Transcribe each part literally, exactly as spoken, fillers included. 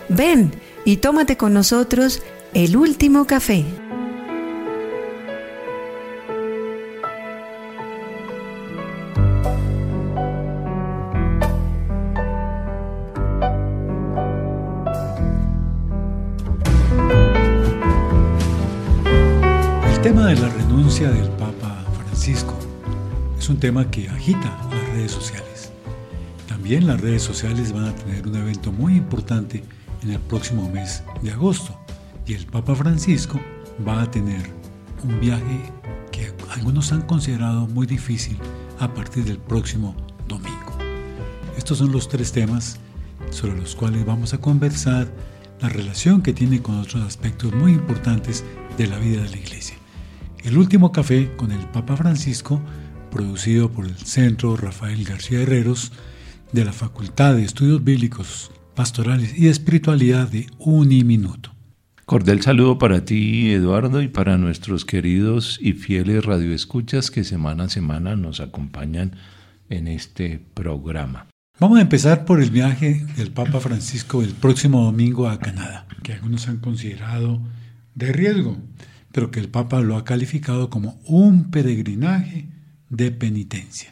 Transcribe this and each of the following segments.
Ven y tómate con nosotros el último café. El tema de la renuncia del Papa Francisco es un tema que agita las redes sociales. También las redes sociales van a tener un evento muy importante en el próximo mes de agosto, y el Papa Francisco va a tener un viaje que algunos han considerado muy difícil a partir del próximo domingo. Estos son los tres temas sobre los cuales vamos a conversar, la relación que tiene con otros aspectos muy importantes de la vida de la Iglesia. El último café con el Papa Francisco, producido por el Centro Rafael García Herreros de la Facultad de Estudios Bíblicos, Pastorales y de Espiritualidad de Uniminuto. Cordial saludo para ti, Eduardo, y para nuestros queridos y fieles radioescuchas que semana a semana nos acompañan en este programa. Vamos a empezar por el viaje del Papa Francisco el próximo domingo a Canadá, que algunos han considerado de riesgo, pero que el Papa lo ha calificado como un peregrinaje de penitencia.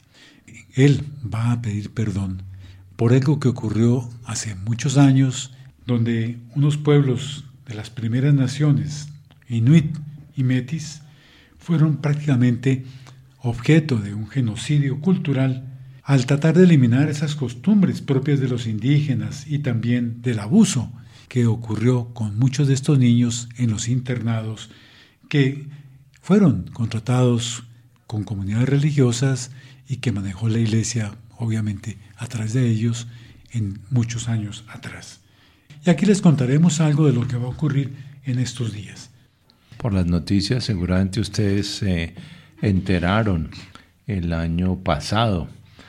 Él va a pedir perdón por algo que ocurrió hace muchos años, donde unos pueblos de las primeras naciones, Inuit y Metis, fueron prácticamente objeto de un genocidio cultural al tratar de eliminar esas costumbres propias de los indígenas y también del abuso que ocurrió con muchos de estos niños en los internados que fueron contratados con comunidades religiosas y que manejó la Iglesia, obviamente, a través de ellos en muchos años atrás. Y aquí les contaremos algo de lo que va a ocurrir en estos días. Por las noticias, seguramente ustedes se enteraron el año pasado.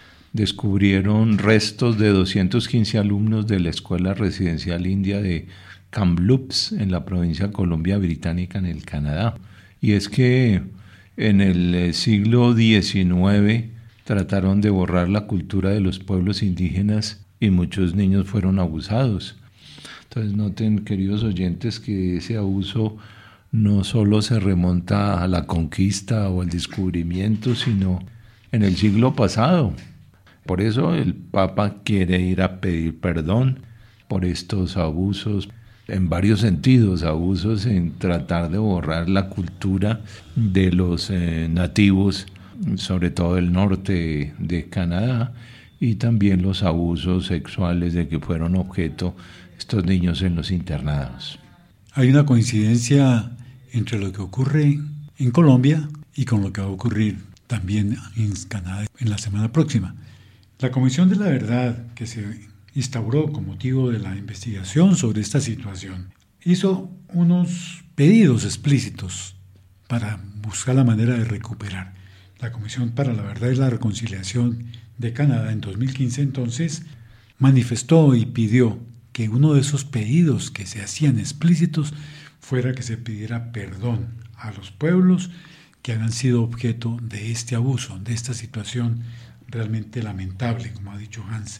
Descubrieron restos de doscientos quince alumnos de la Escuela Residencial India de Kamloops, en la provincia de Columbia Británica, en el Canadá. Y es que en el siglo diecinueve trataron de borrar la cultura de los pueblos indígenas y muchos niños fueron abusados. Entonces noten, queridos oyentes, que ese abuso no solo se remonta a la conquista o al descubrimiento, sino en el siglo pasado. Por eso el Papa quiere ir a pedir perdón por estos abusos, en varios sentidos, abusos en tratar de borrar la cultura de los eh, nativos, sobre todo del norte de Canadá, y también los abusos sexuales de que fueron objeto estos niños en los internados. Hay una coincidencia entre lo que ocurre en Colombia y con lo que va a ocurrir también en Canadá en la semana próxima. La Comisión de la Verdad, que se instauró con motivo de la investigación sobre esta situación, hizo unos pedidos explícitos para buscar la manera de recuperar. La Comisión para la Verdad y la Reconciliación de Canadá en dos mil quince entonces manifestó y pidió que uno de esos pedidos que se hacían explícitos fuera que se pidiera perdón a los pueblos que habían sido objeto de este abuso, de esta situación realmente lamentable, como ha dicho Hans.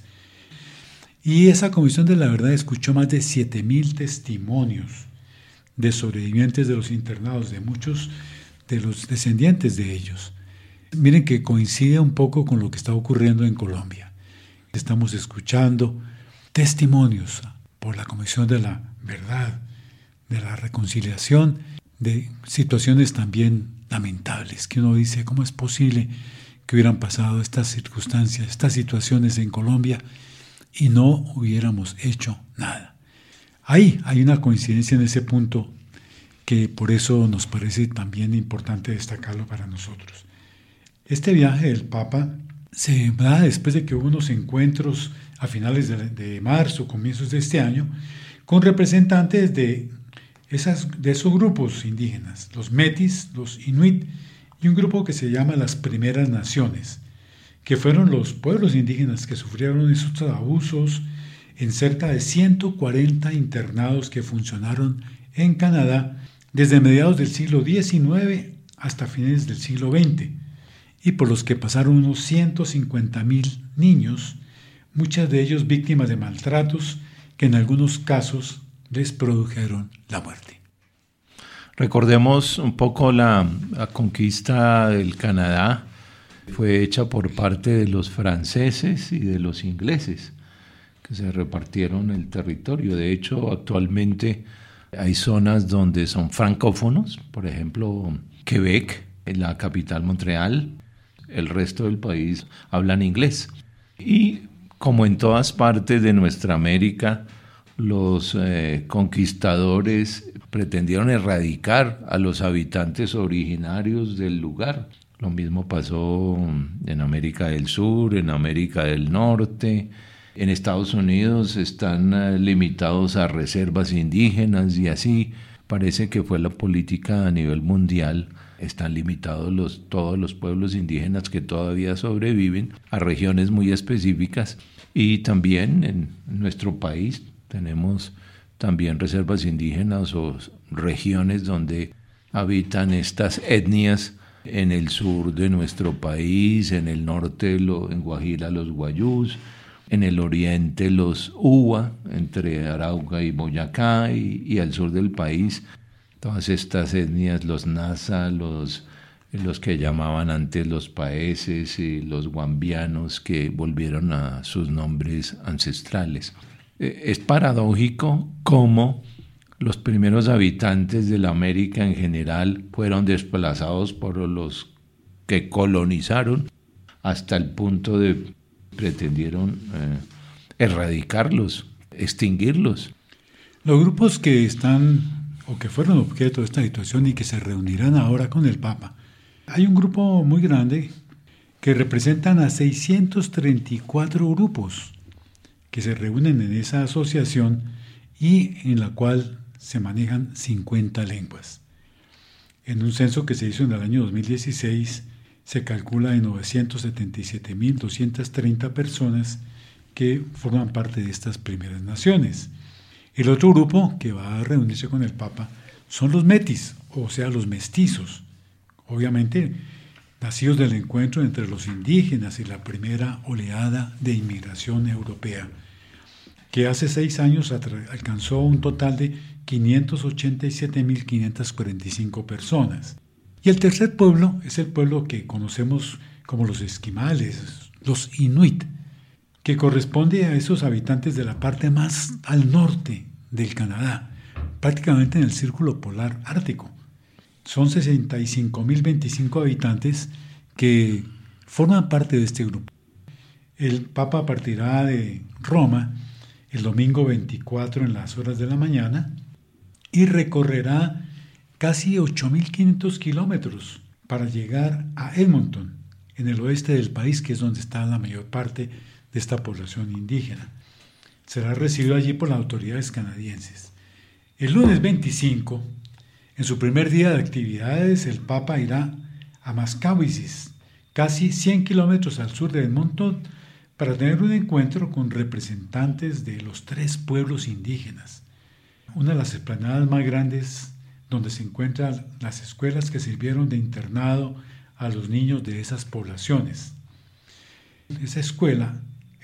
Y esa Comisión de la Verdad escuchó más de siete mil testimonios de sobrevivientes de los internados, de muchos de los descendientes de ellos. Miren que coincide un poco con lo que está ocurriendo en Colombia. Estamos escuchando testimonios por la Comisión de la Verdad, de la Reconciliación, de situaciones también lamentables, que uno dice, ¿cómo es posible que hubieran pasado estas circunstancias, estas situaciones en Colombia y no hubiéramos hecho nada? Ahí hay una coincidencia en ese punto que por eso nos parece también importante destacarlo para nosotros. Este viaje del Papa se da después de que hubo unos encuentros a finales de, de marzo, comienzos de este año, con representantes de, esas, de esos grupos indígenas, los Metis, los Inuit, y un grupo que se llama las Primeras Naciones, que fueron los pueblos indígenas que sufrieron esos abusos en cerca de ciento cuarenta internados que funcionaron en Canadá desde mediados del siglo diecinueve hasta fines del siglo veinte, y por los que pasaron unos ciento cincuenta mil niños, muchas de ellos víctimas de maltratos que en algunos casos les produjeron la muerte. Recordemos un poco la, la conquista del Canadá. Fue hecha por parte de los franceses y de los ingleses, que se repartieron el territorio. De hecho, actualmente hay zonas donde son francófonos, por ejemplo, Quebec, en la capital Montreal. El resto del país hablan inglés. Y como en todas partes de nuestra América, los eh, conquistadores pretendieron erradicar a los habitantes originarios del lugar. Lo mismo pasó en América del Sur, en América del Norte. En Estados Unidos están eh, limitados a reservas indígenas y así parece que fue la política a nivel mundial. Están limitados los, todos los pueblos indígenas que todavía sobreviven a regiones muy específicas, y también en nuestro país tenemos también reservas indígenas o regiones donde habitan estas etnias. En el sur de nuestro país, en el norte, lo, en Guajira, los guayús, en el oriente, los uwa, entre Arauca y Boyacá, y, y al sur del país, todas estas etnias, los nasa, los, los que llamaban antes los paeses y los guambianos, que volvieron a sus nombres ancestrales. Es paradójico cómo los primeros habitantes de la América en general fueron desplazados por los que colonizaron hasta el punto de pretendieron eh, erradicarlos, extinguirlos. Los grupos que están o que fueron objeto de esta situación y que se reunirán ahora con el Papa, hay un grupo muy grande que representan a seiscientos treinta y cuatro grupos que se reúnen en esa asociación y en la cual se manejan cincuenta lenguas. En un censo que se hizo en el año dos mil dieciséis, se calcula en novecientos setenta y siete mil doscientas treinta personas que forman parte de estas primeras naciones. El otro grupo que va a reunirse con el Papa son los metis, o sea, los mestizos, obviamente nacidos del encuentro entre los indígenas y la primera oleada de inmigración europea, que hace seis años alcanzó un total de quinientos ochenta y siete mil quinientas cuarenta y cinco personas. Y el tercer pueblo es el pueblo que conocemos como los esquimales, los inuit, que corresponde a esos habitantes de la parte más al norte del Canadá, prácticamente en el círculo polar ártico. Son sesenta y cinco mil veinticinco habitantes que forman parte de este grupo. El Papa partirá de Roma el domingo veinticuatro en las horas de la mañana y recorrerá casi ocho mil quinientos kilómetros para llegar a Edmonton, en el oeste del país, que es donde está la mayor parte de esta población indígena. Será recibido allí por las autoridades canadienses. El lunes veinticinco, en su primer día de actividades, el Papa irá a Mascawicis, casi cien kilómetros al sur de Edmonton, para tener un encuentro con representantes de los tres pueblos indígenas. Una de las explanadas más grandes donde se encuentran las escuelas que sirvieron de internado a los niños de esas poblaciones. Esa escuela,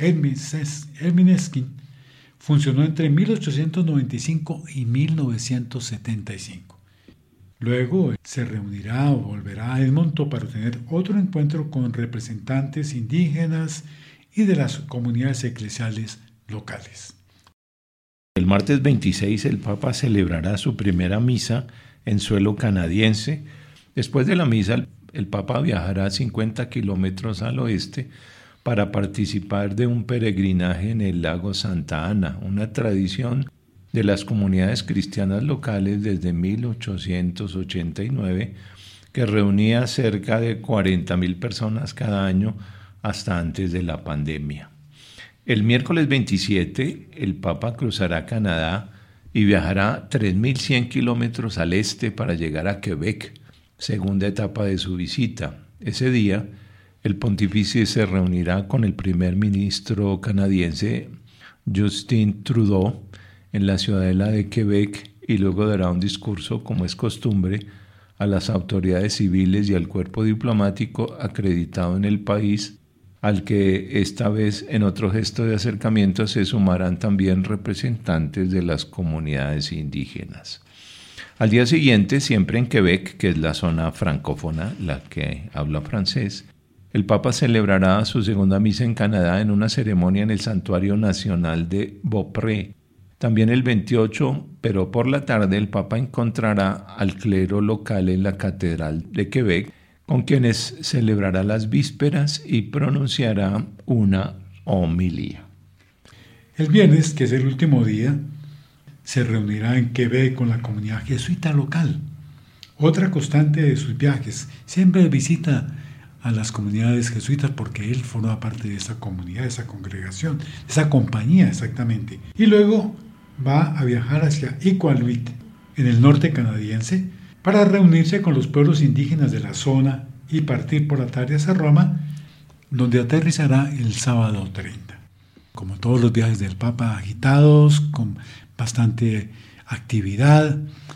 Ermineskin, funcionó entre mil ochocientos noventa y cinco y mil novecientos setenta y cinco. Luego se reunirá o volverá a Edmonton para tener otro encuentro con representantes indígenas y de las comunidades eclesiales locales. El martes veintiséis el Papa celebrará su primera misa en suelo canadiense. Después de la misa, el Papa viajará cincuenta kilómetros al oeste para participar de un peregrinaje en el lago Santa Ana, una tradición de las comunidades cristianas locales desde mil ochocientos ochenta y nueve, que reunía cerca de cuarenta mil personas cada año hasta antes de la pandemia. El miércoles veintisiete, el Papa cruzará Canadá y viajará tres mil cien kilómetros al este para llegar a Quebec, segunda etapa de su visita. Ese día, el pontífice se reunirá con el primer ministro canadiense Justin Trudeau en la ciudadela de Quebec y luego dará un discurso, como es costumbre, a las autoridades civiles y al cuerpo diplomático acreditado en el país al que esta vez en otro gesto de acercamiento se sumarán también representantes de las comunidades indígenas. Al día siguiente, siempre en Quebec, que es la zona francófona, la que habla francés, el Papa celebrará su segunda misa en Canadá en una ceremonia en el Santuario Nacional de Beaupré. También el veintiocho, pero por la tarde, el Papa encontrará al clero local en la Catedral de Quebec, con quienes celebrará las vísperas y pronunciará una homilía. El viernes, que es el último día, se reunirá en Quebec con la comunidad jesuita local. Otra constante de sus viajes, siempre visita a las comunidades jesuitas porque él forma parte de esa comunidad, de esa congregación, de esa compañía exactamente. Y luego va a viajar hacia Iqaluit, en el norte canadiense, para reunirse con los pueblos indígenas de la zona y partir por la tarde hacia Roma, donde aterrizará el sábado treinta. Como todos los viajes del Papa, agitados, con bastante actividad.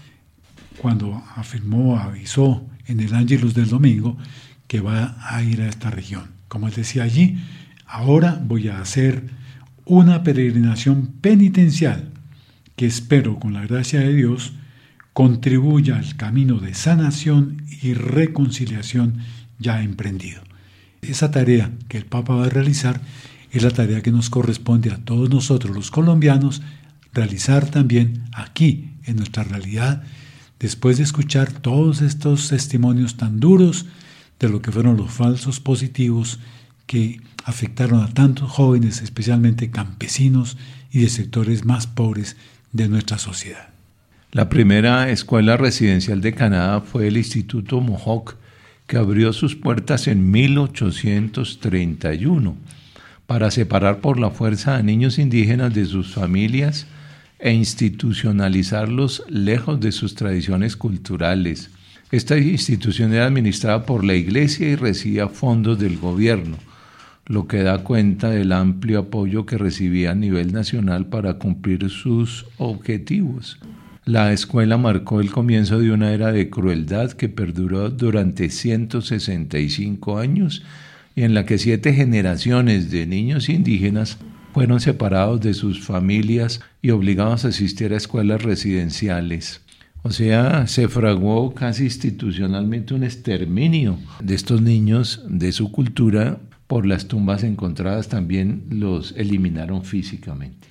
Cuando afirmó, avisó en el Ángelus del domingo que va a ir a esta región. Como él decía allí, ahora voy a hacer una peregrinación penitencial que espero, con la gracia de Dios, contribuya al camino de sanación y reconciliación ya emprendido. Esa tarea que el Papa va a realizar es la tarea que nos corresponde a todos nosotros los colombianos realizar también aquí, en nuestra realidad, después de escuchar todos estos testimonios tan duros de lo que fueron los falsos positivos que afectaron a tantos jóvenes, especialmente campesinos y de sectores más pobres de nuestra sociedad. La primera escuela residencial de Canadá fue el Instituto Mohawk, que abrió sus puertas en mil ochocientos treinta y uno para separar por la fuerza a niños indígenas de sus familias e institucionalizarlos lejos de sus tradiciones culturales. Esta institución era administrada por la Iglesia y recibía fondos del gobierno, lo que da cuenta del amplio apoyo que recibía a nivel nacional para cumplir sus objetivos. La escuela marcó el comienzo de una era de crueldad que perduró durante ciento sesenta y cinco años y en la que siete generaciones de niños indígenas fueron separados de sus familias y obligados a asistir a escuelas residenciales. O sea, se fraguó casi institucionalmente un exterminio de estos niños, de su cultura. Por las tumbas encontradas también los eliminaron físicamente.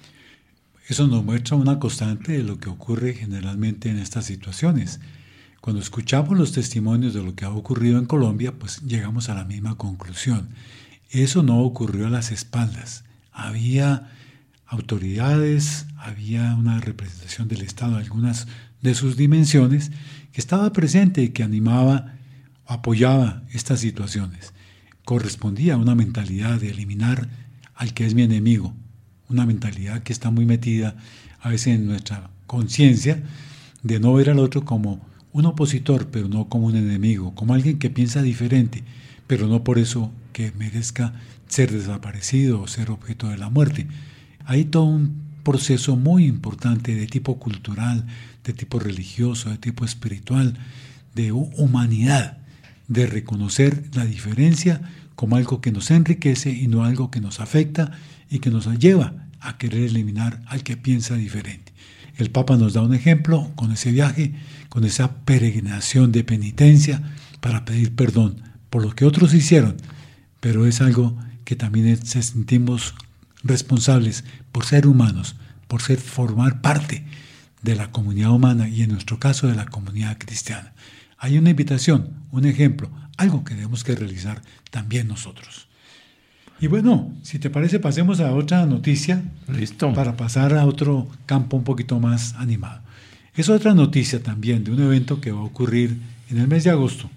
Eso nos muestra una constante de lo que ocurre generalmente en estas situaciones. Cuando escuchamos los testimonios de lo que ha ocurrido en Colombia, pues llegamos a la misma conclusión. Eso no ocurrió a las espaldas. Había autoridades, había una representación del Estado, algunas de sus dimensiones, que estaba presente y que animaba, apoyaba estas situaciones. Correspondía a una mentalidad de eliminar al que es mi enemigo, una mentalidad que está muy metida a veces en nuestra conciencia, de no ver al otro como un opositor, pero no como un enemigo, como alguien que piensa diferente, pero no por eso que merezca ser desaparecido o ser objeto de la muerte. Hay todo un proceso muy importante de tipo cultural, de tipo religioso, de tipo espiritual, de humanidad, de reconocer la diferencia como algo que nos enriquece y no algo que nos afecta y que nos lleva a querer eliminar al que piensa diferente. El Papa nos da un ejemplo con ese viaje, con esa peregrinación de penitencia para pedir perdón por lo que otros hicieron, pero es algo que también se sentimos responsables por ser humanos, por ser formar parte de la comunidad humana y en nuestro caso de la comunidad cristiana. Hay una invitación, un ejemplo, algo que tenemos que realizar también nosotros. Y bueno, si te parece, pasemos a otra noticia. Listo. Para pasar a otro campo un poquito más animado. Es otra noticia también de un evento que va a ocurrir en el mes de agosto.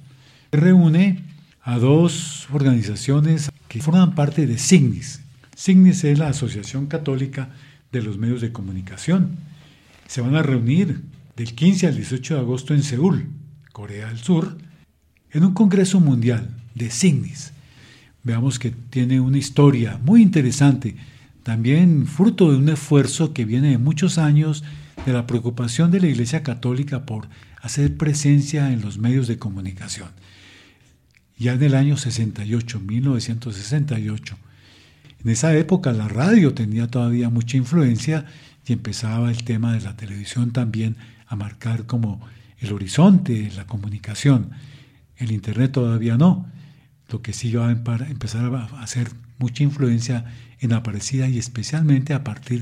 Reúne a dos organizaciones que forman parte de SIGNIS. SIGNIS es la Asociación Católica de los Medios de Comunicación. Se van a reunir del quince al dieciocho de agosto en Seúl, Corea del Sur, en un congreso mundial de SIGNIS. Veamos que tiene una historia muy interesante, también fruto de un esfuerzo que viene de muchos años de la preocupación de la Iglesia Católica por hacer presencia en los medios de comunicación. ya en el año sesenta y ocho, mil novecientos sesenta y ocho. En esa época la radio tenía todavía mucha influencia y empezaba el tema de la televisión también a marcar como el horizonte de la comunicación. El Internet todavía no, lo que sí va a empezar a hacer mucha influencia en Aparecida y especialmente a partir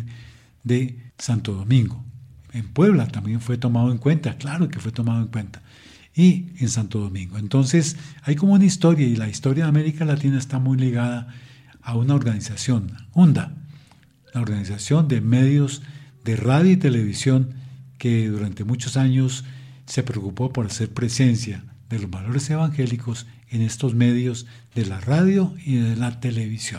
de Santo Domingo. En Puebla también fue tomado en cuenta, claro que fue tomado en cuenta, y en Santo Domingo. Entonces hay como una historia, y la historia de América Latina está muy ligada a una organización, UNDA, la Organización de Medios de Radio y Televisión, que durante muchos años se preocupó por hacer presencia de los valores evangélicos en estos medios de la radio y de la televisión.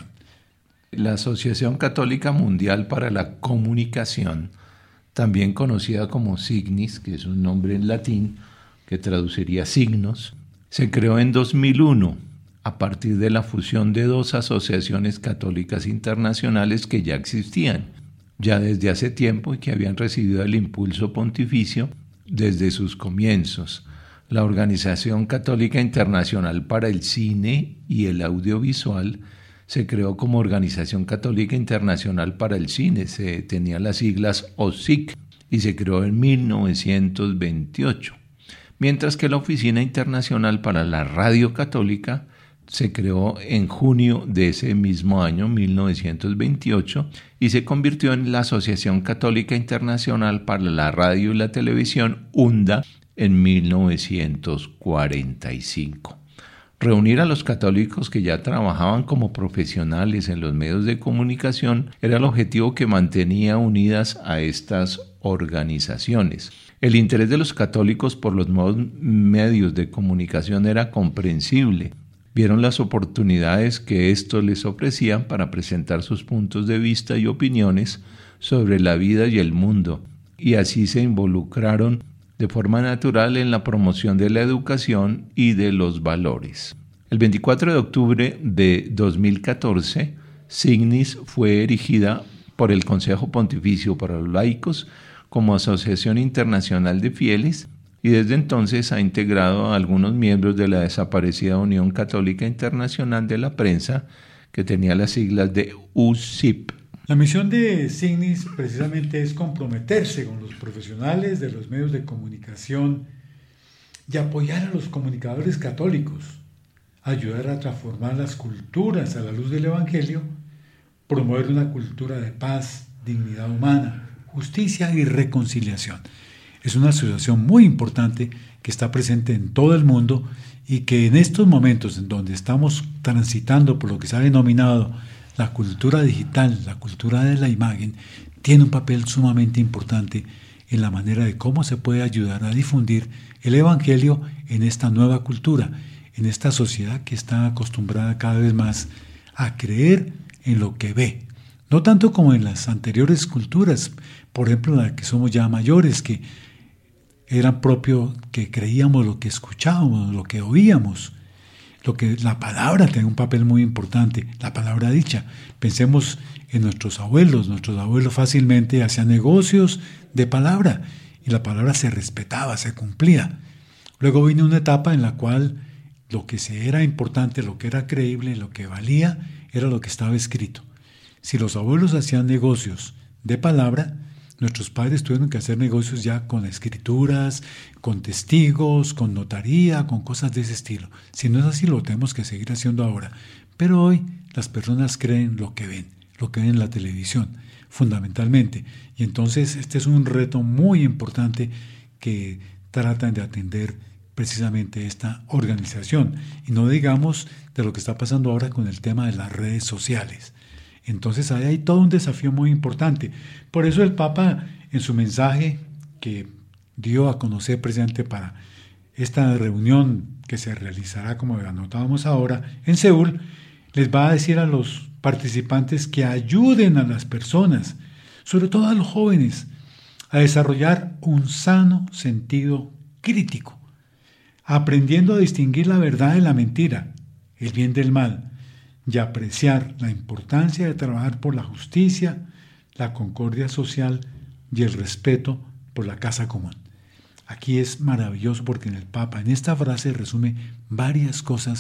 La Asociación Católica Mundial para la Comunicación, también conocida como SIGNIS, que es un nombre en latín que traduciría signos, se creó en dos mil uno a partir de la fusión de dos asociaciones católicas internacionales que ya existían, ya desde hace tiempo y que habían recibido el impulso pontificio desde sus comienzos. La Organización Católica Internacional para el Cine y el Audiovisual se creó como Organización Católica Internacional para el Cine, se tenía las siglas O S I C, y se creó en mil novecientos veintiocho, mientras que la Oficina Internacional para la Radio Católica se creó en junio de ese mismo año, mil novecientos veintiocho, y se convirtió en la Asociación Católica Internacional para la Radio y la Televisión, UNDA, en mil novecientos cuarenta y cinco. Reunir a los católicos que ya trabajaban como profesionales en los medios de comunicación era el objetivo que mantenía unidas a estas organizaciones. El interés de los católicos por los nuevos medios de comunicación era comprensible. Vieron las oportunidades que estos les ofrecían para presentar sus puntos de vista y opiniones sobre la vida y el mundo, y así se involucraron de forma natural en la promoción de la educación y de los valores. El veinticuatro de octubre de dos mil catorce, SIGNIS fue erigida por el Consejo Pontificio para los Laicos como Asociación Internacional de Fieles, y desde entonces ha integrado a algunos miembros de la desaparecida Unión Católica Internacional de la Prensa, que tenía las siglas de U S I P. La misión de SIGNIS precisamente es comprometerse con los profesionales de los medios de comunicación y apoyar a los comunicadores católicos, ayudar a transformar las culturas a la luz del Evangelio, promover una cultura de paz, dignidad humana, justicia y reconciliación. Es una asociación muy importante que está presente en todo el mundo y que en estos momentos en donde estamos transitando por lo que se ha denominado la cultura digital, la cultura de la imagen, tiene un papel sumamente importante en la manera de cómo se puede ayudar a difundir el Evangelio en esta nueva cultura, en esta sociedad que está acostumbrada cada vez más a creer en lo que ve. No tanto como en las anteriores culturas, por ejemplo, la que somos ya mayores, que era propio que creíamos lo que escuchábamos, lo que oíamos. Lo que la palabra tiene un papel muy importante, la palabra dicha. Pensemos en nuestros abuelos, nuestros abuelos fácilmente hacían negocios de palabra y la palabra se respetaba, se cumplía. Luego vino una etapa en la cual lo que se era importante, lo que era creíble, lo que valía, era lo que estaba escrito. Si los abuelos hacían negocios de palabra, nuestros padres tuvieron que hacer negocios ya con escrituras, con testigos, con notaría, con cosas de ese estilo. Si no es así, lo tenemos que seguir haciendo ahora. Pero hoy las personas creen lo que ven, lo que ven en la televisión, fundamentalmente. Y entonces este es un reto muy importante que tratan de atender precisamente esta organización. Y no digamos de lo que está pasando ahora con el tema de las redes sociales. Entonces ahí hay todo un desafío muy importante. Por eso el Papa, en su mensaje que dio a conocer precisamente para esta reunión que se realizará, como anotábamos ahora, en Seúl, les va a decir a los participantes que ayuden a las personas, sobre todo a los jóvenes, a desarrollar un sano sentido crítico, aprendiendo a distinguir la verdad de la mentira, el bien del mal, y apreciar la importancia de trabajar por la justicia, la concordia social y el respeto por la casa común. Aquí es maravilloso porque en el Papa, en esta frase, resume varias cosas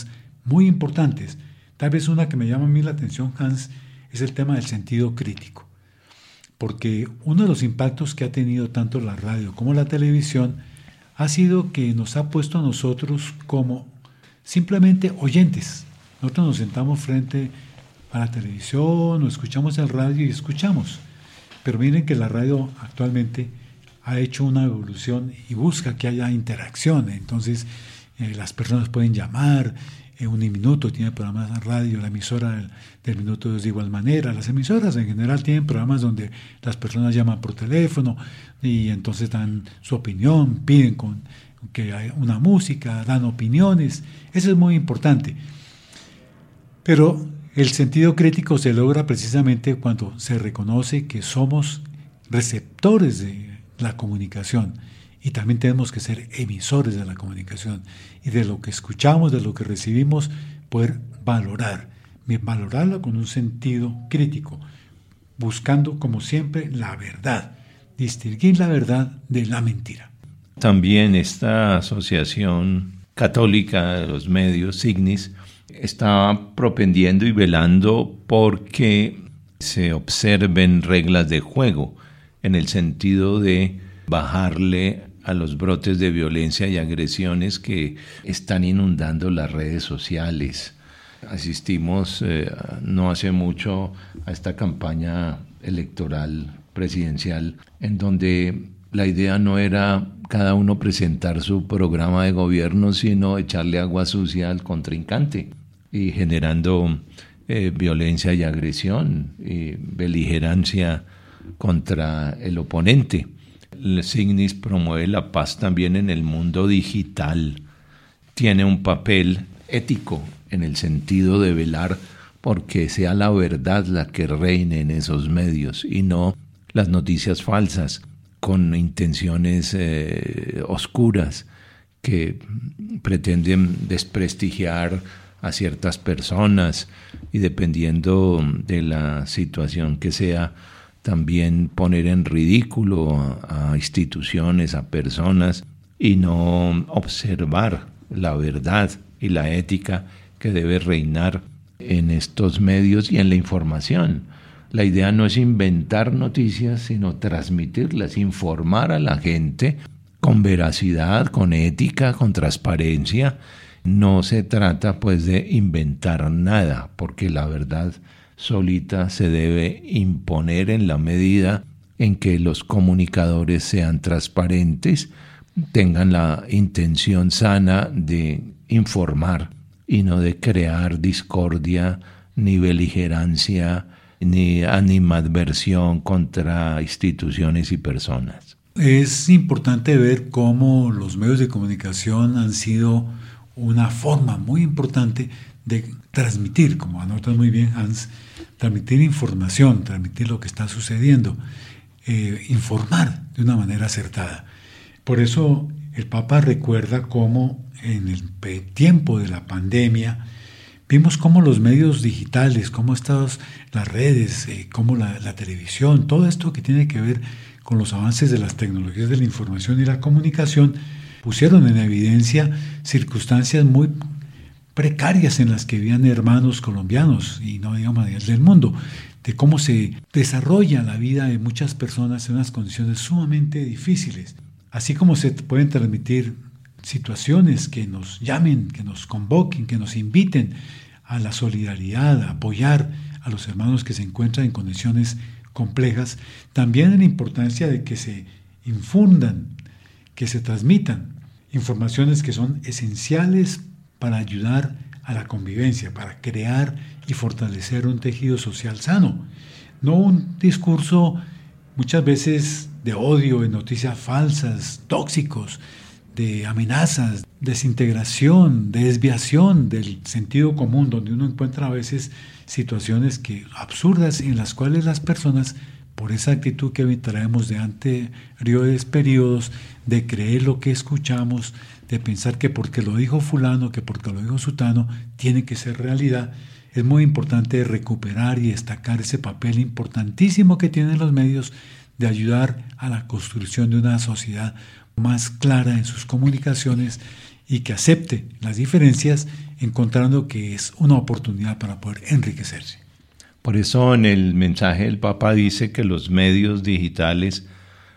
muy importantes. Tal vez una que me llama a mí la atención, Hans, es el tema del sentido crítico. Porque uno de los impactos que ha tenido tanto la radio como la televisión ha sido que nos ha puesto a nosotros como simplemente oyentes. Nosotros nos sentamos frente a la televisión, o escuchamos el radio y escuchamos. Pero miren que la radio actualmente ha hecho una evolución y busca que haya interacción. Entonces eh, las personas pueden llamar, en un minuto tiene programas de radio, la emisora del, del minuto es de igual manera. Las emisoras en general tienen programas donde las personas llaman por teléfono y entonces dan su opinión, piden con, que haya una música, dan opiniones. Eso es muy importante. Pero el sentido crítico se logra precisamente cuando se reconoce que somos receptores de la comunicación y también tenemos que ser emisores de la comunicación y de lo que escuchamos, de lo que recibimos, poder valorar, valorarlo con un sentido crítico, buscando como siempre la verdad, distinguir la verdad de la mentira. También esta asociación católica de los medios, Signis, está propendiendo y velando porque se observen reglas de juego en el sentido de bajarle a los brotes de violencia y agresiones que están inundando las redes sociales. Asistimos eh, no hace mucho a esta campaña electoral presidencial en donde la idea no era cada uno presentar su programa de gobierno, sino echarle agua sucia al contrincante y generando eh, violencia y agresión y beligerancia contra el oponente. El Signis promueve la paz también en el mundo digital. Tiene un papel ético en el sentido de velar porque sea la verdad la que reine en esos medios y no las noticias falsas con intenciones eh, oscuras que pretenden desprestigiar a ciertas personas y dependiendo de la situación que sea, también poner en ridículo a, a instituciones, a personas y no observar la verdad y la ética que debe reinar en estos medios y en la información. La idea no es inventar noticias, sino transmitirlas, informar a la gente con veracidad, con ética, con transparencia. No se trata pues de inventar nada, porque la verdad solita se debe imponer en la medida en que los comunicadores sean transparentes, tengan la intención sana de informar y no de crear discordia, ni beligerancia, ni animadversión contra instituciones y personas. Es importante ver cómo los medios de comunicación han sido una forma muy importante de transmitir, como anotas muy bien, Hans, transmitir información, transmitir lo que está sucediendo, eh, informar de una manera acertada. Por eso el Papa recuerda cómo en el tiempo de la pandemia vimos cómo los medios digitales, cómo estas, las redes, eh, cómo la, la televisión, todo esto que tiene que ver con los avances de las tecnologías de la información y la comunicación, pusieron en evidencia circunstancias muy precarias en las que vivían hermanos colombianos y no digamos a nivel del mundo, de cómo se desarrolla la vida de muchas personas en unas condiciones sumamente difíciles, así como se pueden transmitir situaciones que nos llamen, que nos convoquen, que nos inviten a la solidaridad, a apoyar a los hermanos que se encuentran en condiciones complejas, también en la importancia de que se infundan, que se transmitan informaciones que son esenciales para ayudar a la convivencia, para crear y fortalecer un tejido social sano, no un discurso muchas veces de odio, de noticias falsas, tóxicos, de amenazas, desintegración, de desviación del sentido común, donde uno encuentra a veces situaciones que, absurdas en las cuales las personas, por esa actitud que traemos de anteriores periodos, de creer lo que escuchamos, de pensar que porque lo dijo fulano, que porque lo dijo sutano, tiene que ser realidad. Es muy importante recuperar y destacar ese papel importantísimo que tienen los medios de ayudar a la construcción de una sociedad más clara en sus comunicaciones y que acepte las diferencias, encontrando que es una oportunidad para poder enriquecerse. Por eso en el mensaje del Papa dice que los medios digitales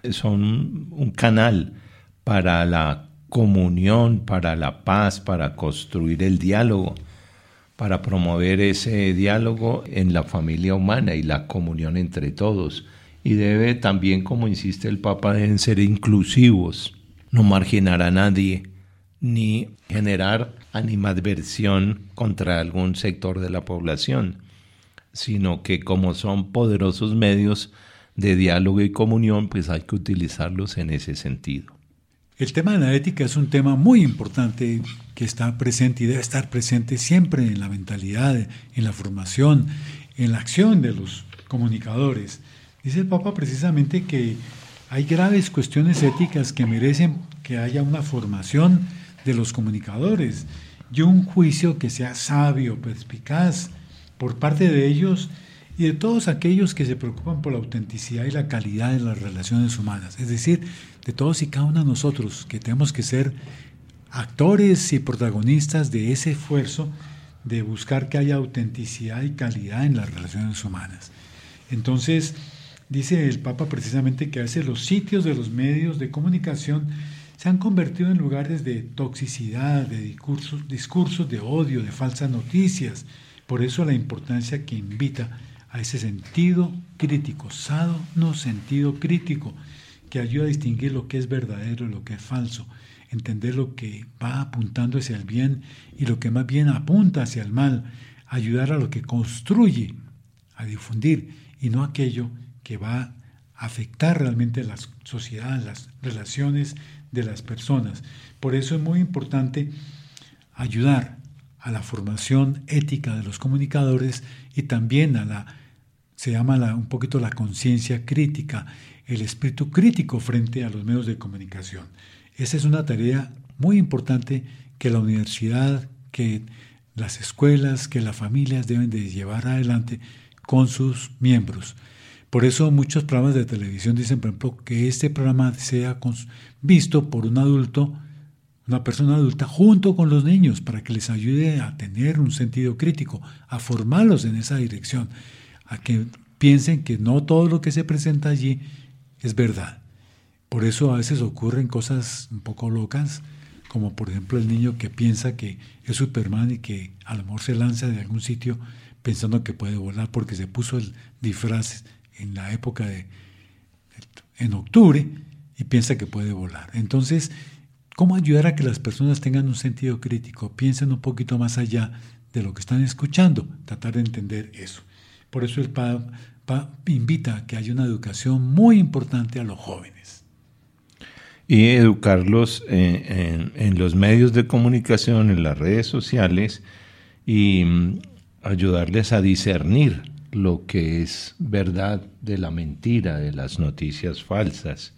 son un canal para la comunión, para la paz, para construir el diálogo, para promover ese diálogo en la familia humana y la comunión entre todos. Y debe también, como insiste el Papa, deben ser inclusivos, no marginar a nadie, ni generar animadversión contra algún sector de la población, sino que como son poderosos medios de diálogo y comunión, pues hay que utilizarlos en ese sentido. El tema de la ética es un tema muy importante que está presente y debe estar presente siempre en la mentalidad, en la formación, en la acción de los comunicadores. Dice el Papa precisamente que hay graves cuestiones éticas que merecen que haya una formación de los comunicadores y un juicio que sea sabio, perspicaz por parte de ellos y de todos aquellos que se preocupan por la autenticidad y la calidad de las relaciones humanas. Es decir, de todos y cada uno de nosotros que tenemos que ser actores y protagonistas de ese esfuerzo de buscar que haya autenticidad y calidad en las relaciones humanas. Entonces, dice el Papa precisamente que a veces los sitios de los medios de comunicación se han convertido en lugares de toxicidad, de discursos, discursos de odio, de falsas noticias. Por eso la importancia que invita a ese sentido crítico, sano sentido crítico, que ayuda a distinguir lo que es verdadero y lo que es falso, entender lo que va apuntando hacia el bien y lo que más bien apunta hacia el mal, ayudar a lo que construye, a difundir, y no aquello que va a afectar realmente la sociedad, las relaciones de las personas. Por eso es muy importante ayudar a la formación ética de los comunicadores y también a la, se llama la, un poquito la conciencia crítica, el espíritu crítico frente a los medios de comunicación. Esa es una tarea muy importante que la universidad, que las escuelas, que las familias deben de llevar adelante con sus miembros. Por eso muchos programas de televisión dicen, por ejemplo, que este programa sea visto por un adulto, una persona adulta, junto con los niños, para que les ayude a tener un sentido crítico, a formarlos en esa dirección, a que piensen que no todo lo que se presenta allí es verdad. Por eso a veces ocurren cosas un poco locas, como por ejemplo el niño que piensa que es Superman y que a lo mejor se lanza de algún sitio pensando que puede volar porque se puso el disfraz en la época de en octubre y piensa que puede volar. Entonces, ¿cómo ayudar a que las personas tengan un sentido crítico? Piensen un poquito más allá de lo que están escuchando, tratar de entender eso. Por eso el Papa invita a que haya una educación muy importante a los jóvenes. Y educarlos en, en, en los medios de comunicación, en las redes sociales, y ayudarles a discernir lo que es verdad de la mentira, de las noticias falsas.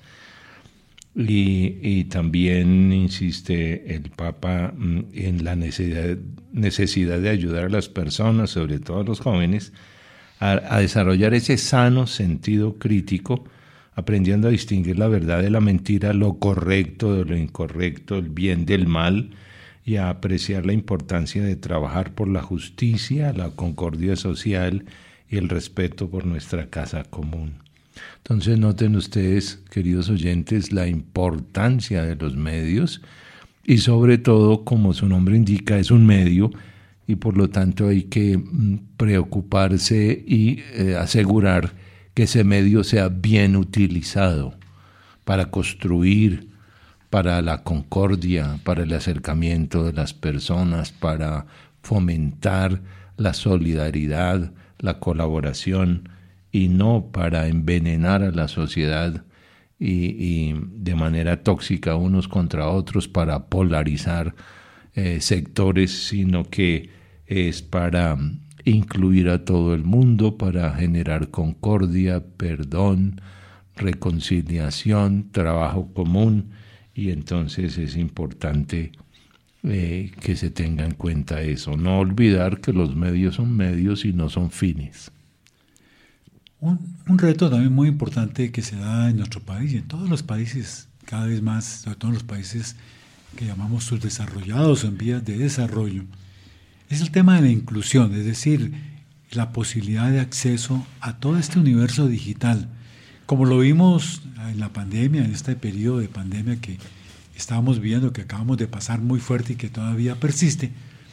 Y, y también insiste el Papa en la necesidad, necesidad de ayudar a las personas, sobre todo a los jóvenes, a, a desarrollar ese sano sentido crítico, aprendiendo a distinguir la verdad de la mentira, lo correcto de lo incorrecto, el bien del mal, y a apreciar la importancia de trabajar por la justicia, la concordia social y el respeto por nuestra casa común. Entonces noten ustedes, queridos oyentes, la importancia de los medios y sobre todo, como su nombre indica, es un medio y por lo tanto hay que preocuparse y eh, asegurar que ese medio sea bien utilizado para construir, para la concordia, para el acercamiento de las personas, para fomentar la solidaridad, la colaboración, y no para envenenar a la sociedad y, y de manera tóxica unos contra otros, para polarizar eh, sectores, sino que es para incluir a todo el mundo, para generar concordia, perdón, reconciliación, trabajo común, y entonces es importante eh, que se tenga en cuenta eso. No olvidar que los medios son medios y no son fines. Un, un reto también muy importante que se da en nuestro país y en todos los países, cada vez más, sobre todo en los países que llamamos subdesarrollados o en vías de desarrollo, es el tema de la inclusión, es decir, la posibilidad de acceso a todo este universo digital. Como lo vimos en la pandemia, en este periodo de pandemia que estábamos viendo, que acabamos de pasar muy fuerte y que todavía persiste,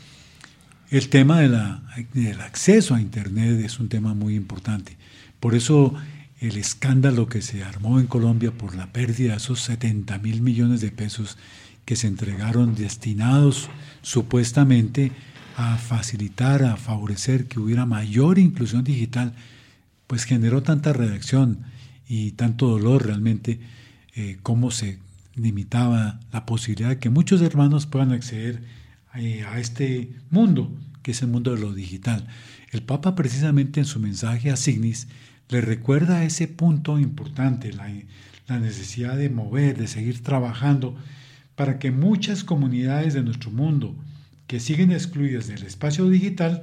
el tema de la, del acceso a Internet es un tema muy importante. Por eso el escándalo que se armó en Colombia por la pérdida de esos setenta mil millones de pesos que se entregaron destinados supuestamente a facilitar, a favorecer que hubiera mayor inclusión digital, pues generó tanta reacción y tanto dolor realmente, eh, cómo se limitaba la posibilidad de que muchos hermanos puedan acceder eh, a este mundo, que es el mundo de lo digital. El Papa precisamente en su mensaje a Signis le recuerda ese punto importante, la, la necesidad de mover, de seguir trabajando para que muchas comunidades de nuestro mundo que siguen excluidas del espacio digital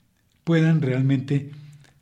puedan realmente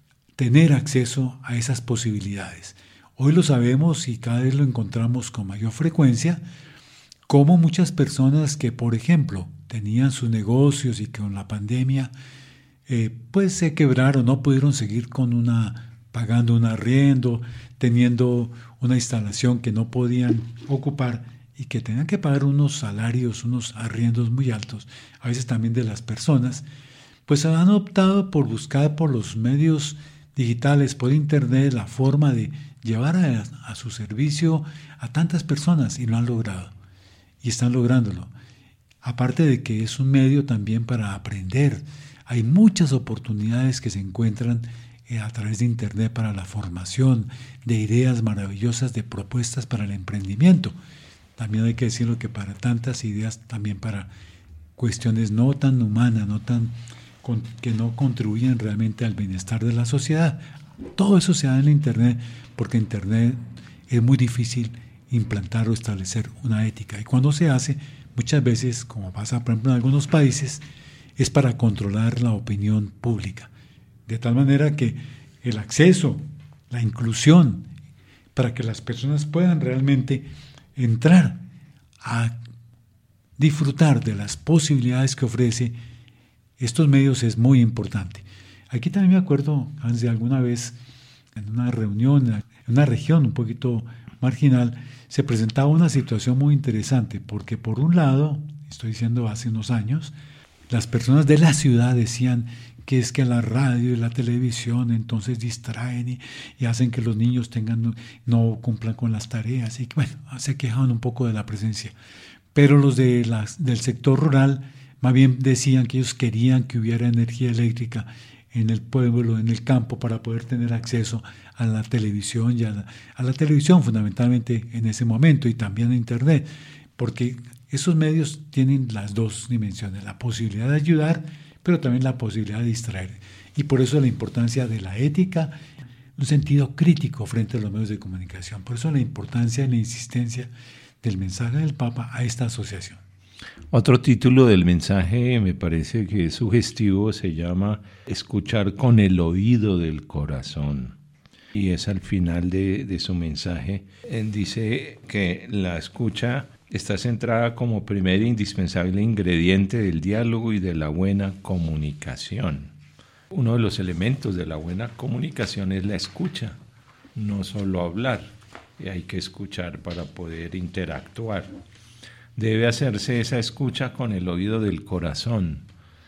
tener acceso a esas posibilidades. Hoy lo sabemos y cada vez lo encontramos con mayor frecuencia, como muchas personas que, por ejemplo, tenían sus negocios y que con la pandemia eh, pues se quebraron, no pudieron seguir con una pagando un arriendo, teniendo una instalación que no podían ocupar y que tenían que pagar unos salarios, unos arriendos muy altos, a veces también de las personas, pues han optado por buscar por los medios digitales, por Internet, la forma de llevar a, a su servicio a tantas personas y lo han logrado y están lográndolo. Aparte de que es un medio también para aprender, hay muchas oportunidades que se encuentran a través de Internet para la formación, de ideas maravillosas, de propuestas para el emprendimiento. También hay que decirlo que para tantas ideas, también para cuestiones no tan humanas, no tan, con, que no contribuyen realmente al bienestar de la sociedad. Todo eso se da en Internet, porque Internet es muy difícil implantar o establecer una ética. Y cuando se hace, muchas veces, como pasa por ejemplo en algunos países, es para controlar la opinión pública. De tal manera que el acceso, la inclusión, para que las personas puedan realmente entrar a disfrutar de las posibilidades que ofrece estos medios es muy importante. Aquí también me acuerdo, Hans, de alguna vez en una reunión, en una región un poquito marginal, se presentaba una situación muy interesante, porque por un lado, estoy diciendo hace unos años, las personas de la ciudad decían que es que la radio y la televisión entonces distraen y, y hacen que los niños tengan no cumplan con las tareas y bueno, se quejaban un poco de la presencia. Pero los de las, del sector rural más bien decían que ellos querían que hubiera energía eléctrica en el pueblo, en el campo, para poder tener acceso a la televisión y a la, a la televisión fundamentalmente en ese momento y también a Internet, porque esos medios tienen las dos dimensiones, la posibilidad de ayudar, pero también la posibilidad de distraer. Y por eso la importancia de la ética, un sentido crítico frente a los medios de comunicación. Por eso la importancia y la insistencia del mensaje del Papa a esta asociación. Otro título del mensaje me parece que es sugestivo, se llama Escuchar con el oído del corazón. Y es al final de, de su mensaje. Él dice que la escucha está centrada como primer e indispensable ingrediente del diálogo y de la buena comunicación. Uno de los elementos de la buena comunicación es la escucha, no solo hablar. Y hay que escuchar para poder interactuar. Debe hacerse esa escucha con el oído del corazón.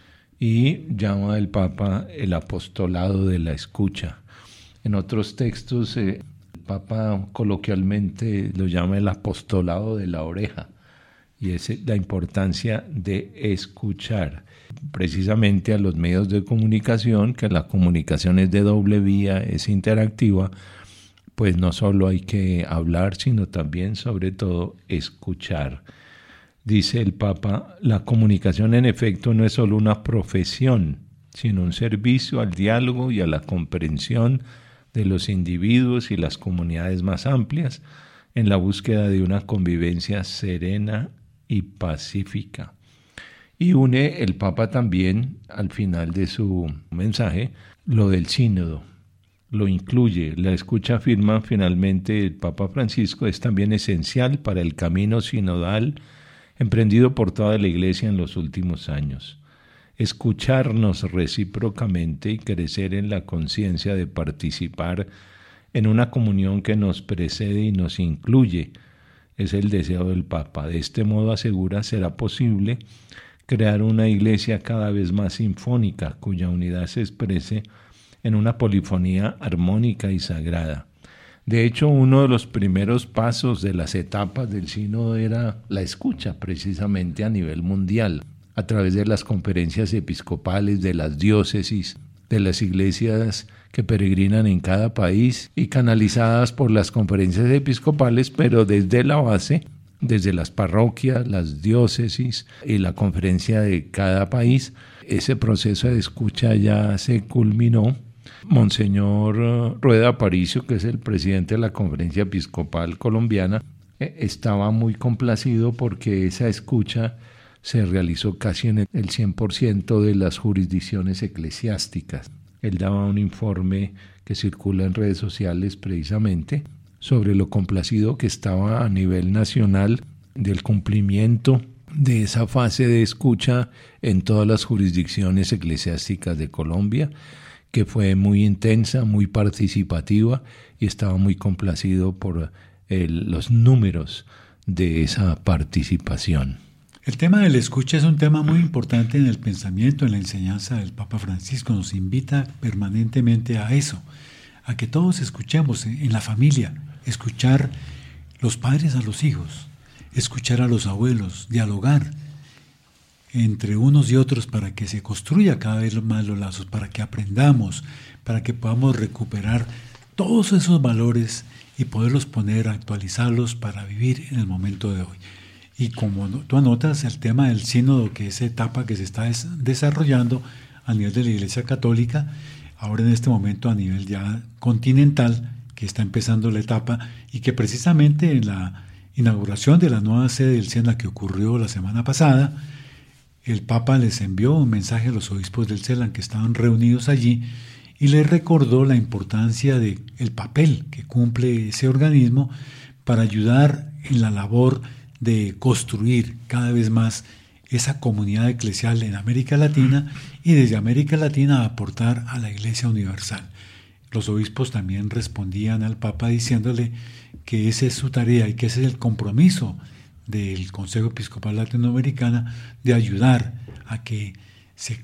Y llama el Papa el apostolado de la escucha. En otros textos, eh, Papa coloquialmente lo llama el apostolado de la oreja, y es la importancia de escuchar precisamente a los medios de comunicación, que la comunicación es de doble vía, es interactiva, pues no solo hay que hablar, sino también, sobre todo, escuchar. Dice el Papa, la comunicación en efecto no es solo una profesión, sino un servicio al diálogo y a la comprensión de los individuos y las comunidades más amplias en la búsqueda de una convivencia serena y pacífica. Y une el Papa también, al final de su mensaje, lo del sínodo, lo incluye. La escucha, afirma finalmente el Papa Francisco, es también esencial para el camino sinodal emprendido por toda la Iglesia en los últimos años. Escucharnos recíprocamente y crecer en la conciencia de participar en una comunión que nos precede y nos incluye es el deseo del Papa. De este modo, asegura, será posible crear una Iglesia cada vez más sinfónica, cuya unidad se exprese en una polifonía armónica y sagrada. De hecho, uno de los primeros pasos de las etapas del sínodo era la escucha, precisamente a nivel mundial, a través de las conferencias episcopales, de las diócesis, de las iglesias que peregrinan en cada país y canalizadas por las conferencias episcopales, pero desde la base, desde las parroquias, las diócesis y la conferencia de cada país. Ese proceso de escucha ya se culminó. Monseñor Rueda Aparicio, que es el presidente de la Conferencia Episcopal Colombiana, estaba muy complacido porque esa escucha se realizó casi en el cien por ciento de las jurisdicciones eclesiásticas. Él daba un informe que circula en redes sociales precisamente sobre lo complacido que estaba a nivel nacional del cumplimiento de esa fase de escucha en todas las jurisdicciones eclesiásticas de Colombia, que fue muy intensa, muy participativa, y estaba muy complacido por el, los números de esa participación. El tema de la escucha es un tema muy importante en el pensamiento, en la enseñanza del Papa Francisco. Nos invita permanentemente a eso, a que todos escuchemos en la familia, escuchar los padres a los hijos, escuchar a los abuelos, dialogar entre unos y otros para que se construya cada vez más los lazos, para que aprendamos, para que podamos recuperar todos esos valores y poderlos poner, actualizarlos para vivir en el momento de hoy. Y como tú anotas, el tema del sínodo, que es etapa que se está des- desarrollando a nivel de la Iglesia Católica, ahora en este momento a nivel ya continental, que está empezando la etapa, y que precisamente en la inauguración de la nueva sede del SENA que ocurrió la semana pasada, el Papa les envió un mensaje a los obispos del CELAN que estaban reunidos allí y les recordó la importancia del papel que cumple ese organismo para ayudar en la labor de construir cada vez más esa comunidad eclesial en América Latina y desde América Latina aportar a la Iglesia Universal. Los obispos también respondían al Papa diciéndole que esa es su tarea y que ese es el compromiso del Consejo Episcopal Latinoamericano de ayudar a que se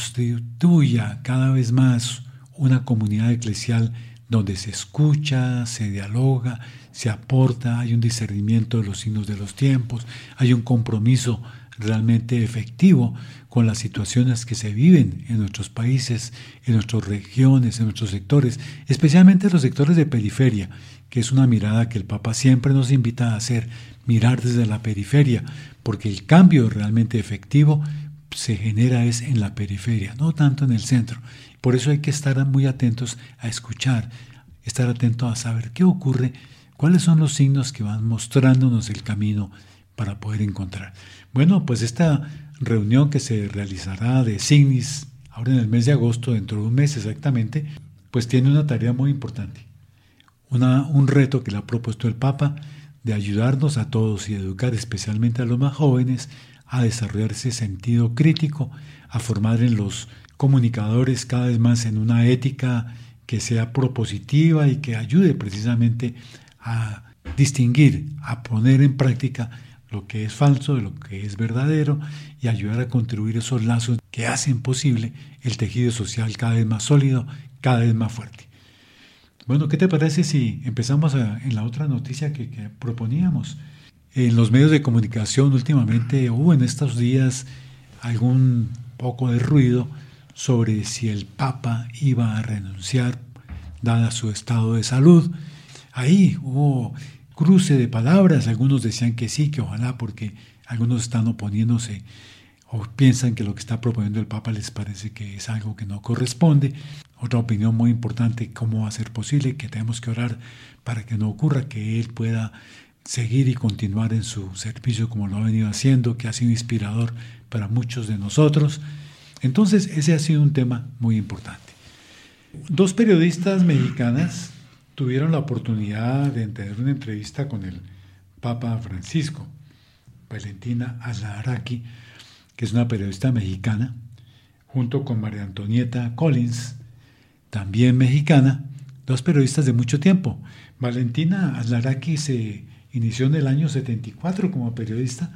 constituya cada vez más una comunidad eclesial donde se escucha, se dialoga, se aporta, hay un discernimiento de los signos de los tiempos, hay un compromiso realmente efectivo con las situaciones que se viven en nuestros países, en nuestras regiones, en nuestros sectores, especialmente los sectores de periferia, que es una mirada que el Papa siempre nos invita a hacer, mirar desde la periferia, porque el cambio realmente efectivo se genera es en la periferia, no tanto en el centro. Por eso hay que estar muy atentos a escuchar, estar atentos a saber qué ocurre, cuáles son los signos que van mostrándonos el camino para poder encontrar. Bueno, pues esta reunión que se realizará de Signis, ahora en el mes de agosto, dentro de un mes exactamente, pues tiene una tarea muy importante. Una, un reto que le ha propuesto el Papa de ayudarnos a todos y educar especialmente a los más jóvenes a desarrollar ese sentido crítico, a formar en los comunicadores cada vez más en una ética que sea propositiva y que ayude precisamente a distinguir, a poner en práctica lo que es falso de lo que es verdadero y ayudar a construir esos lazos que hacen posible el tejido social cada vez más sólido, cada vez más fuerte. Bueno, ¿qué te parece si empezamos a, en la otra noticia que, que proponíamos? En los medios de comunicación últimamente hubo en estos días algún poco de ruido sobre si el Papa iba a renunciar dada su estado de salud. Ahí hubo cruce de palabras, algunos decían que sí, que ojalá, porque algunos están oponiéndose o piensan que lo que está proponiendo el Papa les parece que es algo que no corresponde. Otra opinión muy importante, cómo va a ser posible, que tenemos que orar para que no ocurra, que él pueda seguir y continuar en su servicio como lo ha venido haciendo, que ha sido inspirador para muchos de nosotros. Entonces ese ha sido un tema muy importante. Dos periodistas mexicanas tuvieron la oportunidad de tener una entrevista con el Papa Francisco. Valentina Azlaraki, que es una periodista mexicana, junto con María Antonieta Collins, también mexicana, dos periodistas de mucho tiempo. Valentina Azlaraki se inició en el año setenta y cuatro como periodista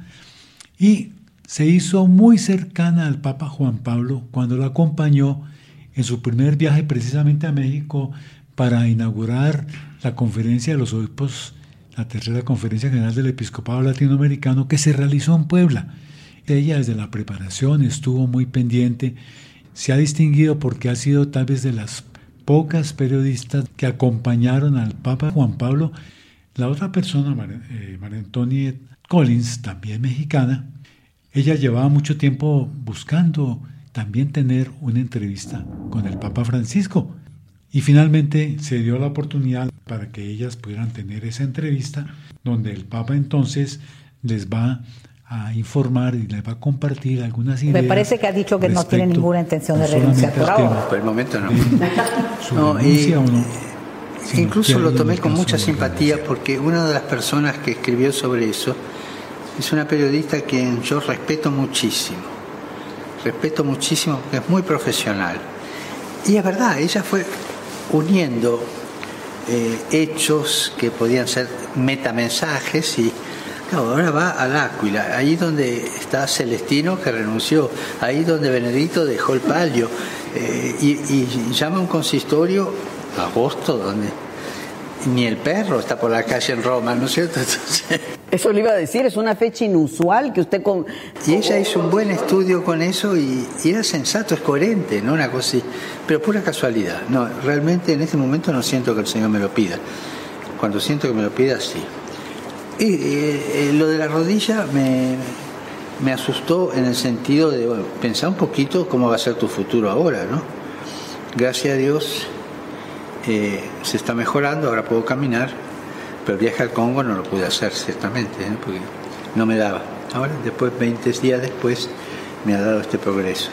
y se hizo muy cercana al Papa Juan Pablo cuando lo acompañó en su primer viaje precisamente a México para inaugurar la conferencia de los obispos, la tercera conferencia general del episcopado latinoamericano que se realizó en Puebla. Ella desde la preparación estuvo muy pendiente, se ha distinguido porque ha sido tal vez de las pocas periodistas que acompañaron al Papa Juan Pablo. La otra persona, María eh, Antonieta Collins, también mexicana, ella llevaba mucho tiempo buscando también tener una entrevista con el Papa Francisco. Y finalmente se dio la oportunidad para que ellas pudieran tener esa entrevista, donde el Papa entonces les va a informar y les va a compartir algunas ideas. Me parece que ha dicho que no tiene ninguna intención de renunciar por ahora. Por el momento no. no, y, o no incluso lo tomé con mucha simpatía porque una de las personas que escribió sobre eso es una periodista que yo respeto muchísimo. Respeto muchísimo porque es muy profesional. Y es verdad, ella fue uniendo eh, hechos que podían ser metamensajes y claro, ahora va al Áquila, ahí donde está Celestino que renunció, ahí donde Benedicto dejó el palio eh, y, y llama a un consistorio agosto donde ni el perro está por la calle en Roma, ¿no es cierto? Entonces, eso le iba a decir, es una fecha inusual que usted con... Y ella hizo un buen estudio con eso y, y era sensato, es coherente, no una cosa así, pero pura casualidad. No, realmente en este momento no siento que el Señor me lo pida. Cuando siento que me lo pida, sí. Y eh, lo de la rodilla me, me asustó en el sentido de, bueno, pensar un poquito cómo va a ser tu futuro ahora, ¿no? Gracias a Dios eh, se está mejorando, ahora puedo caminar, pero el viaje al Congo no lo pude hacer, ciertamente, ¿eh? Porque no me daba. Ahora, después, veinte días después, me ha dado este progreso.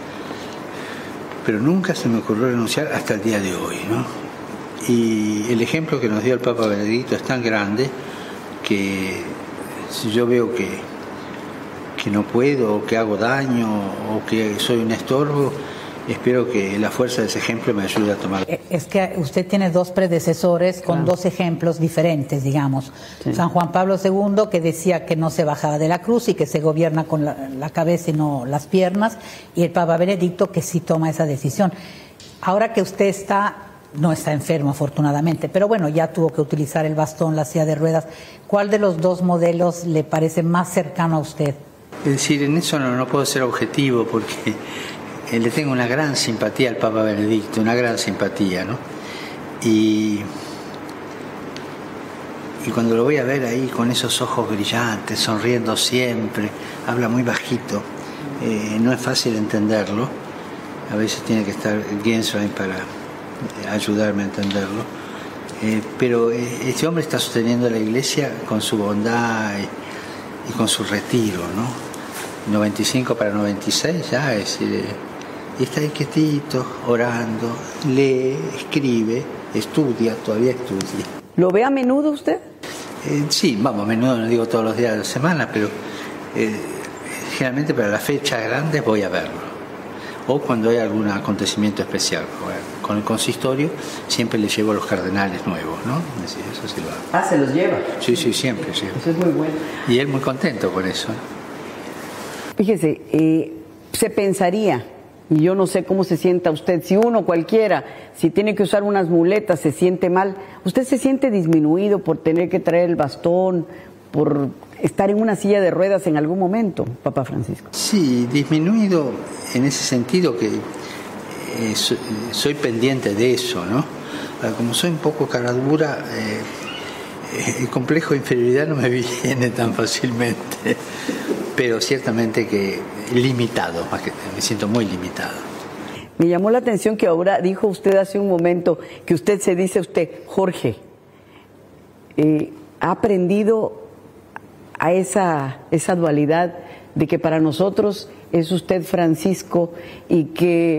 Pero nunca se me ocurrió renunciar hasta el día de hoy, ¿no? Y el ejemplo que nos dio el Papa Benedicto es tan grande que si yo veo que, que no puedo, o que hago daño, o que soy un estorbo, espero que la fuerza de ese ejemplo me ayude a tomar. Es que usted tiene dos predecesores con claro. dos ejemplos diferentes, digamos. Sí. San Juan Pablo segundo, que decía que no se bajaba de la cruz y que se gobierna con la, la cabeza y no las piernas, y el Papa Benedicto, que sí toma esa decisión. Ahora que usted está, no está enfermo afortunadamente, pero bueno, ya tuvo que utilizar el bastón, la silla de ruedas. ¿Cuál de los dos modelos le parece más cercano a usted? Es decir, en eso no, no puedo ser objetivo porque le tengo una gran simpatía al Papa Benedicto, una gran simpatía, ¿no? Y, y cuando lo voy a ver ahí con esos ojos brillantes, sonriendo siempre, habla muy bajito, eh, no es fácil entenderlo, a veces tiene que estar Genswein para ayudarme a entenderlo, eh, pero este hombre está sosteniendo la iglesia con su bondad y, y con su retiro, ¿no? noventa y cinco para noventa y seis ya, es decir, y está ahí quietito, orando, lee, escribe, estudia, todavía estudia. ¿Lo ve a menudo usted? Eh, sí, vamos, a menudo, no digo todos los días de la semana, pero eh, generalmente para las fechas grandes voy a verlo. O cuando hay algún acontecimiento especial. Con el consistorio siempre le llevo a los cardenales nuevos, ¿no? Es decir, eso sí lo hago. Ah, ¿se los lleva? Sí, sí, siempre, siempre. Eso es muy bueno. Y él muy contento con eso. Fíjese, eh, se pensaría, y yo no sé cómo se sienta usted, si uno cualquiera, si tiene que usar unas muletas, se siente mal, ¿usted se siente disminuido por tener que traer el bastón, por estar en una silla de ruedas en algún momento, Papa Francisco? Sí, disminuido en ese sentido que eh, soy, soy pendiente de eso, ¿no? Como soy un poco cara dura, eh, el complejo de inferioridad no me viene tan fácilmente, pero ciertamente que limitado, más que me siento muy limitado. Me llamó la atención que ahora dijo usted hace un momento que usted se dice usted, Jorge, eh, ha aprendido a esa, esa dualidad de que para nosotros es usted Francisco y que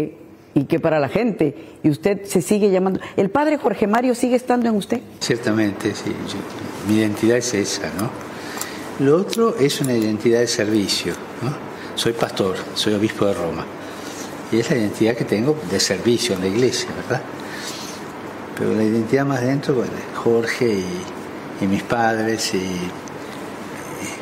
y que para la gente, y usted se sigue llamando. ¿El padre Jorge Mario sigue estando en usted? Ciertamente, sí. Yo, mi identidad es esa, ¿no? Lo otro es una identidad de servicio, ¿no? Soy pastor, soy obispo de Roma. Y es la identidad que tengo de servicio en la iglesia, ¿verdad? Pero la identidad más dentro, bueno, Jorge y, y mis padres, y, y, y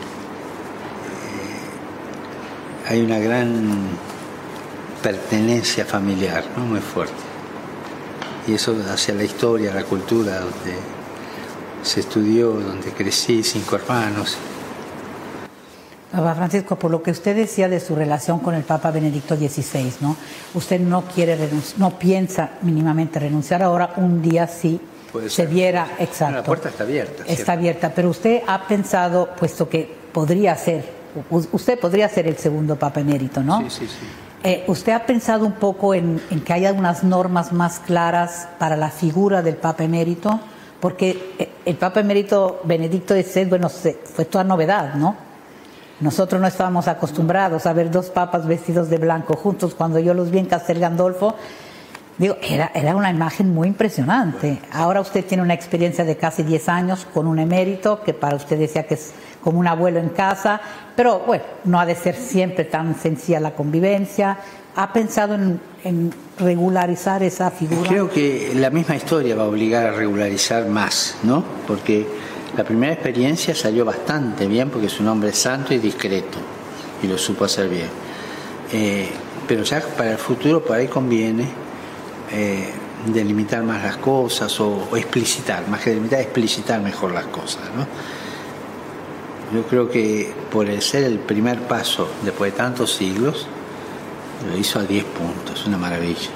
hay una gran pertenencia familiar, ¿no? Muy fuerte. Y eso hacia la historia, la cultura, donde se estudió, donde crecí, cinco hermanos. Papa Francisco, por lo que usted decía de su relación con el Papa Benedicto dieciséis, ¿no? Usted no quiere renunci- no piensa mínimamente renunciar ahora, un día sí se viera, exacto. La puerta está abierta. Está ¿cierto? abierta, pero usted ha pensado, puesto que podría ser, usted podría ser el segundo Papa emérito, ¿no? Sí, sí, sí. Eh, ¿Usted ha pensado un poco en, en que haya unas normas más claras para la figura del Papa emérito? Porque el Papa emérito Benedicto dieciséis, bueno, fue toda novedad, ¿no? Nosotros no estábamos acostumbrados a ver dos papas vestidos de blanco juntos. Cuando yo los vi en Castel Gandolfo, digo, era, era una imagen muy impresionante. Ahora usted tiene una experiencia de casi diez años con un emérito, que para usted decía que es como un abuelo en casa, pero bueno, no ha de ser siempre tan sencilla la convivencia. ¿Ha pensado en, en regularizar esa figura? Creo que la misma historia va a obligar a regularizar más, ¿no? Porque la primera experiencia salió bastante bien, porque es un hombre santo y discreto, y lo supo hacer bien. Eh, pero ya para el futuro por ahí conviene eh, delimitar más las cosas, o, o explicitar, más que delimitar, explicitar mejor las cosas, ¿no? Yo creo que por el ser el primer paso después de tantos siglos, lo hizo a diez puntos, una maravilla.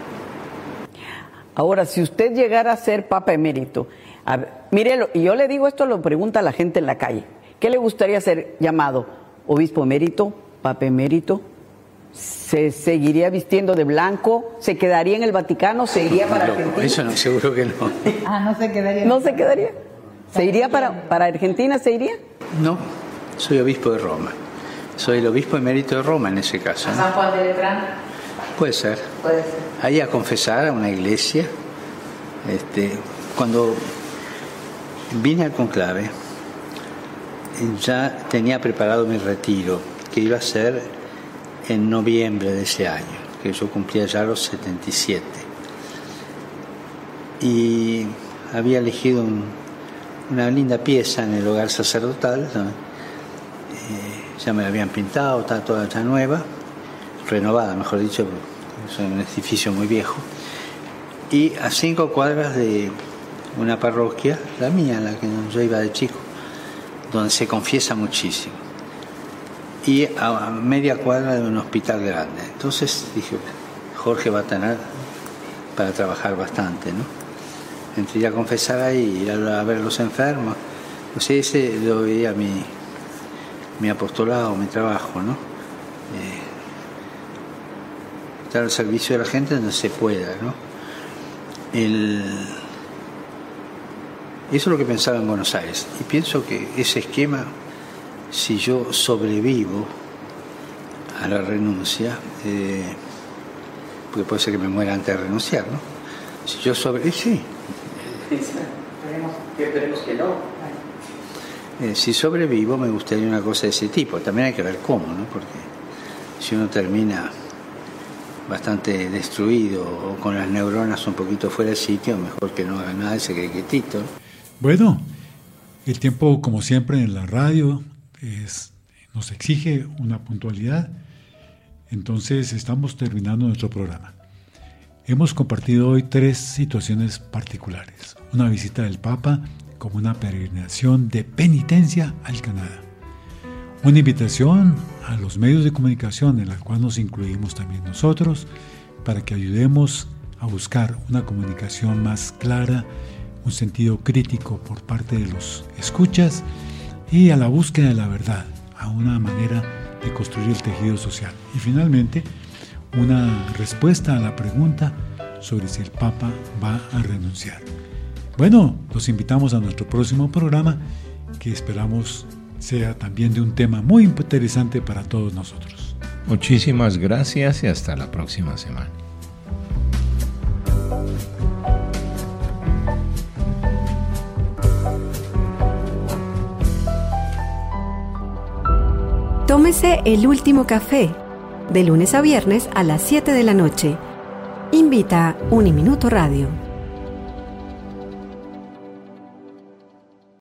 Ahora, si usted llegara a ser Papa emérito, a ver, mire, y yo le digo esto, lo pregunta a la gente en la calle, ¿qué le gustaría ser llamado? ¿Obispo emérito? ¿Papa emérito? ¿Se seguiría vistiendo de blanco? ¿Se quedaría en el Vaticano? ¿Se iría para Loco, Argentina? eso no, seguro que no. Ah, no se quedaría. ¿No se quedaría? ¿Se iría para, para Argentina? ¿Se iría? No, soy obispo de Roma. Soy el obispo emérito de Roma en ese caso, ¿no? ¿San Juan de Letrán? Puede ser. Puede ser. Ahí a confesar a una iglesia. Este, cuando vine al conclave, ya tenía preparado mi retiro, que iba a ser en noviembre de ese año, que yo cumplía ya los setenta y siete. Y había elegido un, una linda pieza en el hogar sacerdotal, ¿no? eh, ya me la habían pintado, está toda ya nueva, renovada, mejor dicho, es un edificio muy viejo, y a cinco cuadras de una parroquia, la mía, en la que yo iba de chico, donde se confiesa muchísimo, y a media cuadra de un hospital grande. Entonces dije, Jorge va a tener para trabajar bastante, ¿no? Entré a confesar ahí, ir a ver a los enfermos. O sea, ese lo veía mi, mi apostolado, mi trabajo, ¿no? Eh, estar al servicio de la gente donde se pueda, ¿no? El, eso es lo que pensaba en Buenos Aires. Y pienso que ese esquema, si yo sobrevivo a la renuncia, eh, porque puede ser que me muera antes de renunciar, ¿no? Si yo sobrevivo, sí. Esperemos que no. Eh, si sobrevivo, me gustaría una cosa de ese tipo. También hay que ver cómo, ¿no? Porque si uno termina bastante destruido o con las neuronas un poquito fuera de sitio, mejor que no haga nada y se quede quietito. Bueno, el tiempo, como siempre en la radio, es, nos exige una puntualidad. Entonces estamos terminando nuestro programa. Hemos compartido hoy tres situaciones particulares. Una visita del Papa como una peregrinación de penitencia al Canadá. Una invitación a los medios de comunicación en la cual nos incluimos también nosotros para que ayudemos a buscar una comunicación más clara, un sentido crítico por parte de los escuchas y a la búsqueda de la verdad, a una manera de construir el tejido social. Y finalmente, una respuesta a la pregunta sobre si el Papa va a renunciar. Bueno, los invitamos a nuestro próximo programa, que esperamos sea también de un tema muy interesante para todos nosotros. Muchísimas gracias y hasta la próxima semana. Tómese el último café, de lunes a viernes a las siete de la noche. Invita Uniminuto Radio.